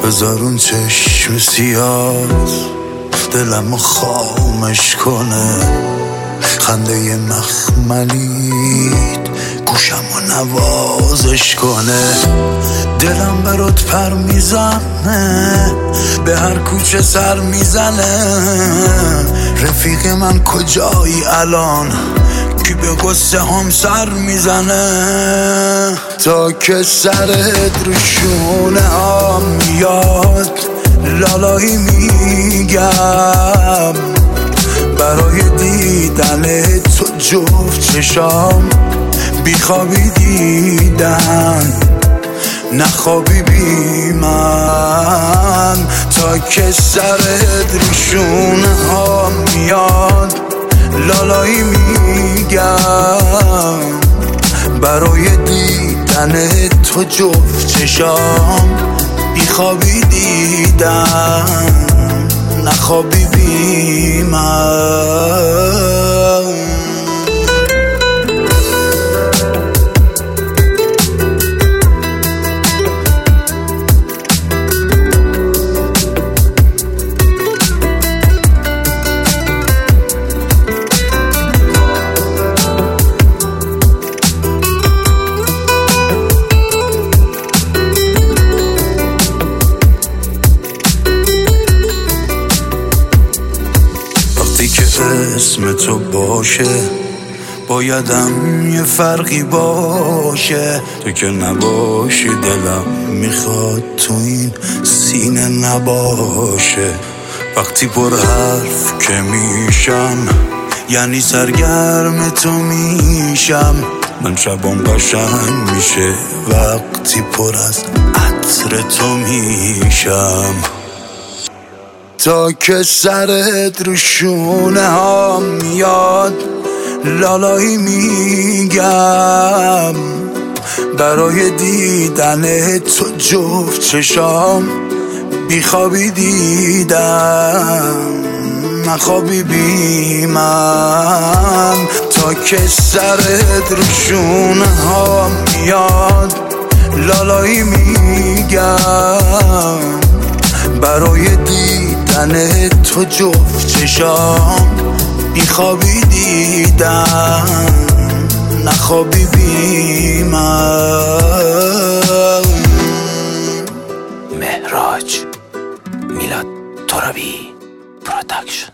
بذار اون چشم سیاس دلمو خامش کنه، خنده مخملیت گوشمو نوازش کنه. دلم برات پر میزنه، به هر کوچه سر میزنه. رفیق من کجایی الان کی به قصه هم سر میزنه؟ تا که سرت رو شونه هم میاد لالایی میگم، برای دیدن تو جفت چشام بیخوابی دیدن نخوابی بی من. تا که سرت رو شونه ها میاد لالایی میگم، برای دیدن تو جفت چشام بیخوابی دیدن نخوابی بی من. اسم تو باشه بایدم یه فرقی باشه، تو که نباشی دلم میخواد تو این سینه نباشه. وقتی پر حرف که میشم یعنی سرگرم تو میشم، من شبام قشنگ میشه وقتی پر از عطر تو میشم. تا که سرت رو شونه ها میاد لالایی میگم، برای دیدن تو جفت چشام بیخوابی دیدم نخوابی بی من. تا که سرت رو شونه ها میاد لالایی میگم، برای دیدن تو جفت چشام بیخوابی دیدم نخوابی بی من. مهراج میلاد ترابی پروداکشن.